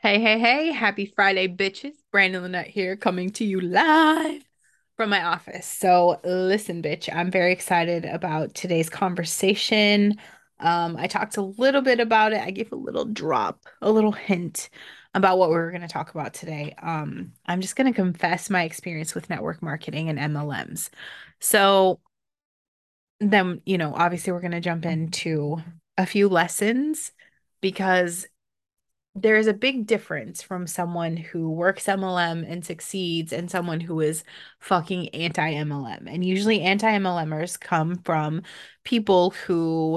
Hey, hey, hey, happy Friday, bitches. Brandon Lynette here, coming to you live from my office. So, listen, bitch, I'm very excited about today's conversation. I talked a little bit about it. I gave a little drop, a little hint about what we were going to talk about today. I'm just going to confess my experience with network marketing and MLMs. So, then, obviously, we're going to jump into a few lessons because there is a big difference from someone who works MLM and succeeds and someone who is fucking anti-MLM. And usually anti-MLMers come from people who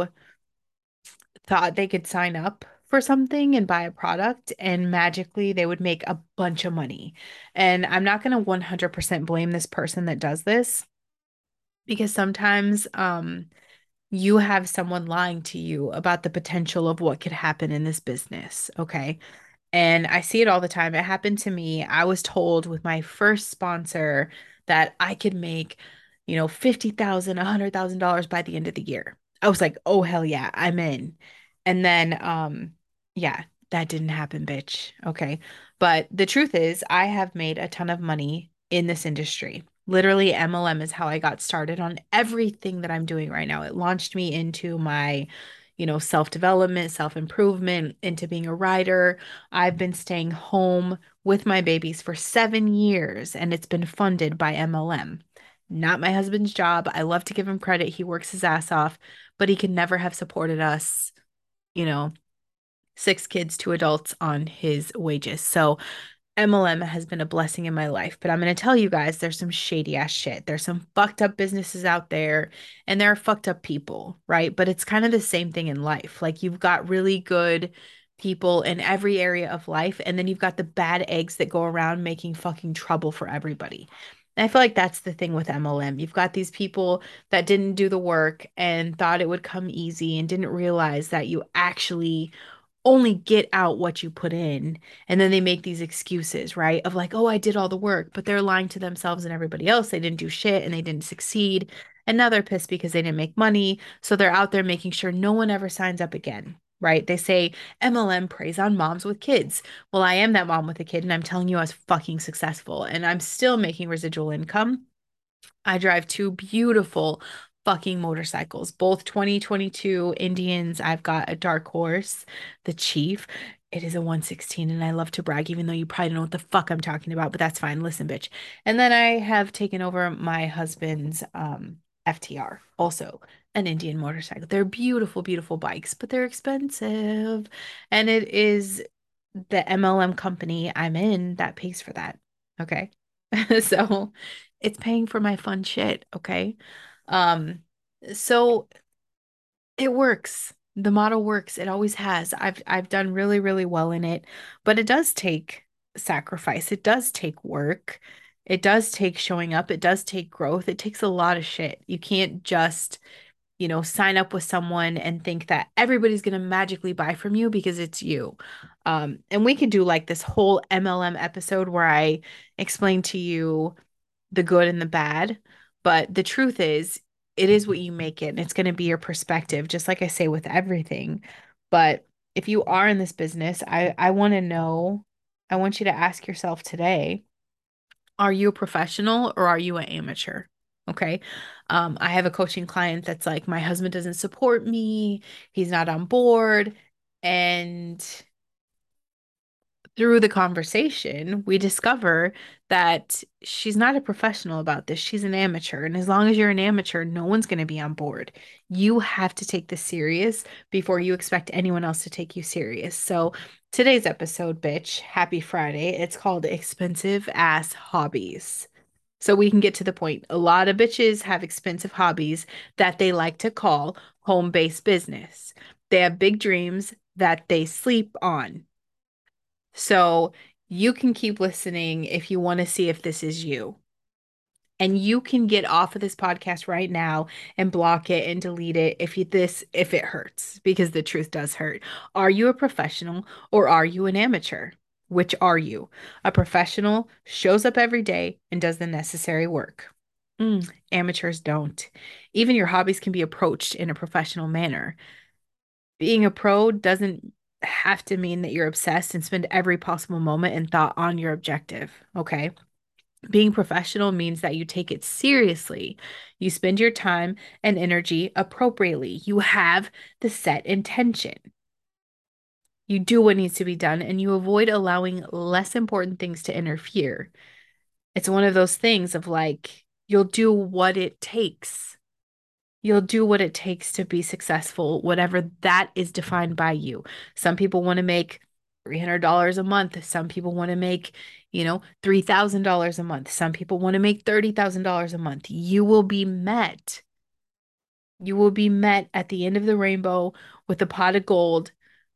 thought they could sign up for something and buy a product and magically they would make a bunch of money. And I'm not going to 100% blame this person that does this because sometimes you have someone lying to you about the potential of what could happen in this business, okay? And I see it all the time. It happened to me. I was told with my first sponsor that I could make, $50,000, $100,000 by the end of the year. I was like, oh hell yeah, I'm in. And then yeah, that didn't happen, bitch. Okay. But the truth is, I have made a ton of money in this industry. Literally, MLM is how I got started on everything that I'm doing right now. It launched me into my, self-development, self-improvement, into being a writer. I've been staying home with my babies for 7 years and it's been funded by MLM. Not my husband's job. I love to give him credit. He works his ass off, but he could never have supported us, you know, six kids, two adults on his wages. So MLM has been a blessing in my life, but I'm going to tell you guys there's some shady ass shit. There's some fucked up businesses out there and there are fucked up people, right? But it's kind of the same thing in life. Like you've got really good people in every area of life, and then you've got the bad eggs that go around making fucking trouble for everybody. And I feel like that's the thing with MLM. You've got these people that didn't do the work and thought it would come easy and didn't realize that you actually only get out what you put in. And then they make these excuses, right? Of like, oh, I did all the work, but they're lying to themselves and everybody else. They didn't do shit and they didn't succeed. And now they're pissed because they didn't make money. So they're out there making sure no one ever signs up again. Right. They say MLM preys on moms with kids. Well, I am that mom with a kid, and I'm telling you, I was fucking successful and I'm still making residual income. I drive two beautiful fucking motorcycles, both 2022 Indians. I've got a dark horse, the Chief. It is a 116, and I love to brag, even though you probably don't know what the fuck I'm talking about, but that's fine. Listen, bitch. And then I have taken over my husband's FTR, also an Indian motorcycle. They're beautiful, beautiful bikes, but they're expensive. And it is the MLM company I'm in that pays for that. Okay. So it's paying for my fun shit, okay? Um, so it works. The model works. It always has. I've done really, really well in it, but it does take sacrifice. It does take work. It does take showing up. It does take growth. It takes a lot of shit. You can't just, sign up with someone and think that everybody's going to magically buy from you because it's you. And we could do like this whole MLM episode where I explain to you the good and the bad. But the truth it is what you make it, and it's going to be your perspective, just like I say with everything. But if you are in this business, I want to know, I want you to ask yourself today, are you a professional or are you an amateur? Okay. I have a coaching client that's like, my husband doesn't support me, he's not on board. And through the conversation, we discover that she's not a professional about this. She's an amateur. And as long as you're an amateur, no one's going to be on board. You have to take this serious before you expect anyone else to take you serious. So, today's episode, bitch, happy Friday. It's called Expensive Ass Hobbies. So, we can get to the point. A lot of bitches have expensive hobbies that they like to call home-based business. They have big dreams that they sleep on. So you can keep listening if you want to see if this is you. And you can get off of this podcast right now and block it and delete it if it hurts, because the truth does hurt. Are you a professional or are you an amateur? Which are you? A professional shows up every day and does the necessary work. Amateurs don't. Even your hobbies can be approached in a professional manner. Being a pro doesn't have to mean that you're obsessed and spend every possible moment and thought on your objective. Okay. Being professional means that you take it seriously. You spend your time and energy appropriately. You have the set intention. You do what needs to be done and you avoid allowing less important things to interfere. It's one of those things of like, you'll do what it takes. You'll do what it takes to be successful, whatever that is defined by you. Some people want to make $300 a month. Some people want to make, $3,000 a month. Some people want to make $30,000 a month. You will be met. You will be met at the end of the rainbow with a pot of gold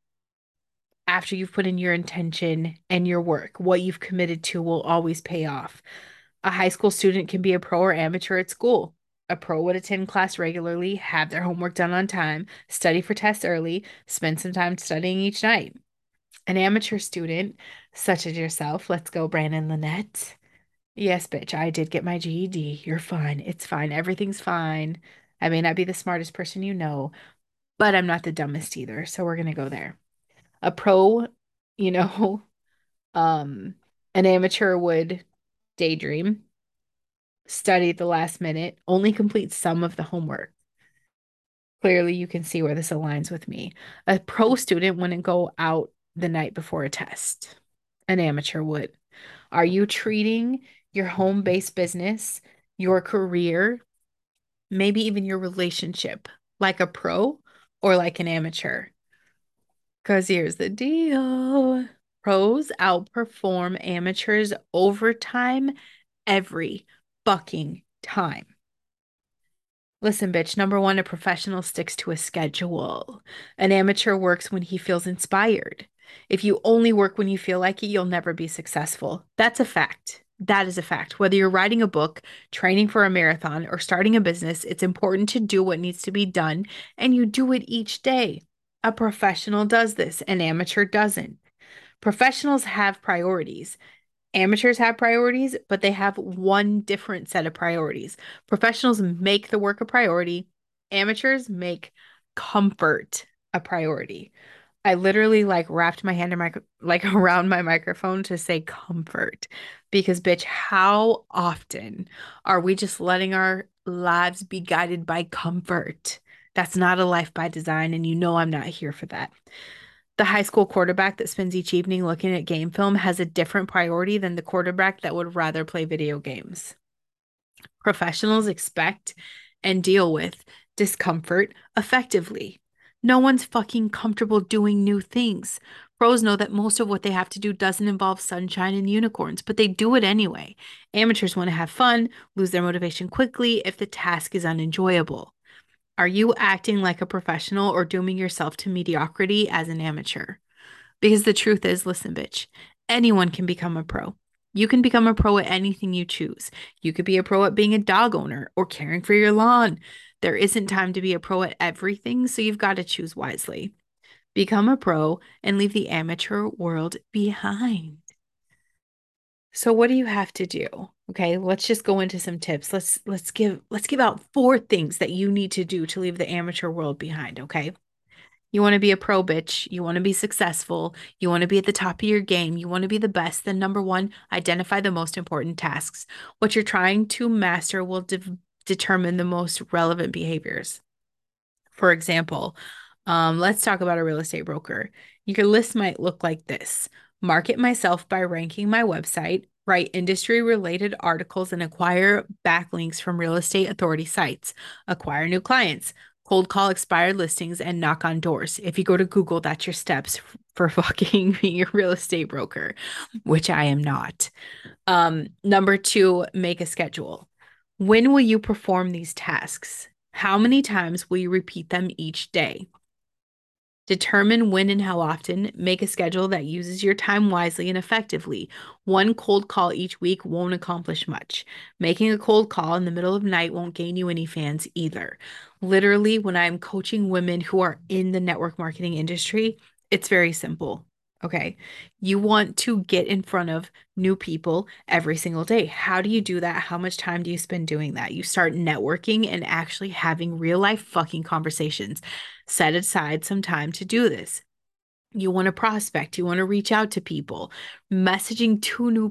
after you've put in your intention and your work. What you've committed to will always pay off. A high school student can be a pro or amateur at school. A pro would attend class regularly, have their homework done on time, study for tests early, spend some time studying each night. An amateur student, such as yourself, let's go, Brandon Lynette. Yes, bitch, I did get my GED. You're fine. It's fine. Everything's fine. I may not be the smartest person you know, but I'm not the dumbest either. So we're gonna go there. A pro, you know, um, an amateur would daydream, study at the last minute, only complete some of the homework. Clearly, you can see where this aligns with me. A pro student wouldn't go out the night before a test. An amateur would. Are you treating your home-based business, your career, maybe even your relationship like a pro or like an amateur? Because here's the deal. Pros outperform amateurs over time every fucking time. Listen, bitch, number one, a professional sticks to a schedule. An amateur works when he feels inspired. If you only work when you feel like it, you'll never be successful. That's a fact. That is a fact. Whether you're writing a book, training for a marathon, or starting a business, it's important to do what needs to be done, and you do it each day. A professional does this, an amateur doesn't. Professionals have priorities. Amateurs have priorities, but they have one different set of priorities. Professionals make the work a priority. Amateurs make comfort a priority. I literally like wrapped my hand in my like around my microphone to say comfort because bitch, how often are we just letting our lives be guided by comfort? That's not a life by design, and you know I'm not here for that. The high school quarterback that spends each evening looking at game film has a different priority than the quarterback that would rather play video games. Professionals expect and deal with discomfort effectively. No one's fucking comfortable doing new things. Pros know that most of what they have to do doesn't involve sunshine and unicorns, but they do it anyway. Amateurs want to have fun, lose their motivation quickly if the task is unenjoyable. Are you acting like a professional or dooming yourself to mediocrity as an amateur? Because the truth is, listen, bitch, anyone can become a pro. You can become a pro at anything you choose. You could be a pro at being a dog owner or caring for your lawn. There isn't time to be a pro at everything, so you've got to choose wisely. Become a pro and leave the amateur world behind. So what do you have to do? Okay, let's just go into some tips. Let's give out four things that you need to do to leave the amateur world behind, okay? You want to be a pro bitch. You want to be successful. You want to be at the top of your game. You want to be the best. Then, number one, identify the most important tasks. What you're trying to master will determine the most relevant behaviors. For example, let's talk about a real estate broker. Your list might look like this: market myself by ranking my website, write industry related articles, and acquire backlinks from real estate authority sites, acquire new clients, cold call expired listings, and knock on doors. If you go to Google, that's your steps for fucking being a real estate broker, which I am not. Number two, make a schedule. When will you perform these tasks? How many times will you repeat them each day? Determine when and how often. Make a schedule that uses your time wisely and effectively. One cold call each week won't accomplish much. Making a cold call in the middle of the night won't gain you any fans either. Literally, when I'm coaching women who are in the network marketing industry, it's very simple. Okay. You want to get in front of new people every single day. How do you do that? How much time do you spend doing that? You start networking and actually having real life fucking conversations. Set aside some time to do this. You want to prospect, you want to reach out to people. Messaging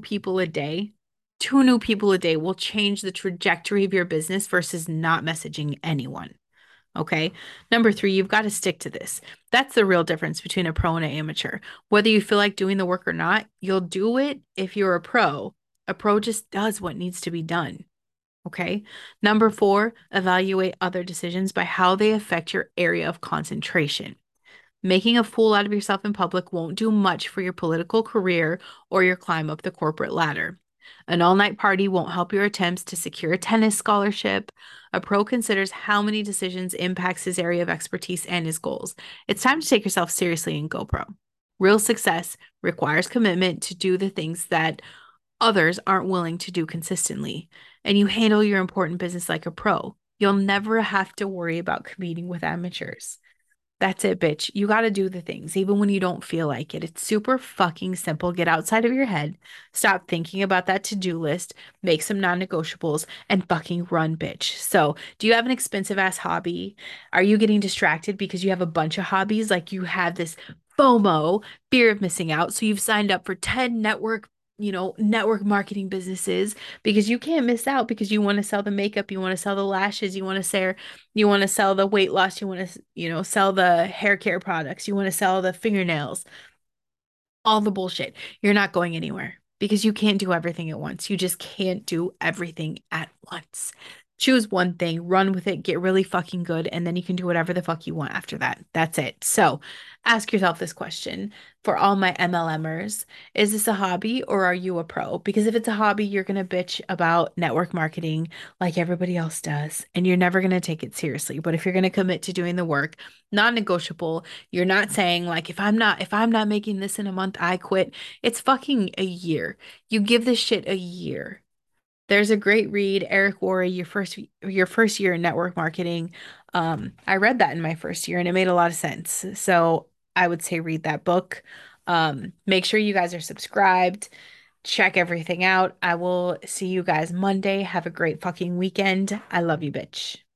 two new people a day will change the trajectory of your business versus not messaging anyone. Okay. Number three, you've got to stick to this. That's the real difference between a pro and an amateur. Whether you feel like doing the work or not, you'll do it if you're a pro. A pro just does what needs to be done. Okay. Number four, evaluate other decisions by how they affect your area of concentration. Making a fool out of yourself in public won't do much for your political career or your climb up the corporate ladder. An all night party won't help your attempts to secure a tennis scholarship. A pro considers how many decisions impacts his area of expertise and his goals. It's time to take yourself seriously and go pro. Real success requires commitment to do the things that others aren't willing to do consistently. And you handle your important business like a pro. You'll never have to worry about competing with amateurs. That's it, bitch. You got to do the things, even when you don't feel like it. It's super fucking simple. Get outside of your head. Stop thinking about that to-do list. Make some non-negotiables and fucking run, bitch. So, do you have an expensive ass hobby? Are you getting distracted because you have a bunch of hobbies? Like you have this FOMO, fear of missing out. So you've signed up for 10 network marketing businesses because you can't miss out because you want to sell the makeup, you want to sell the lashes, you want to sell the weight loss, you want to, sell the hair care products, you want to sell the fingernails, all the bullshit. You're not going anywhere because you can't do everything at once. You just can't do everything at once. Choose one thing, run with it, get really fucking good, and then you can do whatever the fuck you want after that. That's it. So ask yourself this question for all my MLMers. Is this a hobby or are you a pro? Because if it's a hobby, you're going to bitch about network marketing like everybody else does, and you're never going to take it seriously. But if you're going to commit to doing the work, non-negotiable, you're not saying like if I'm not making this in a month, I quit. It's fucking a year. You give this shit a year. There's a great read, Eric Worre, your first year in network marketing. I read that in my first year and it made a lot of sense. So I would say read that book. Make sure you guys are subscribed. Check everything out. I will see you guys Monday. Have a great fucking weekend. I love you, bitch.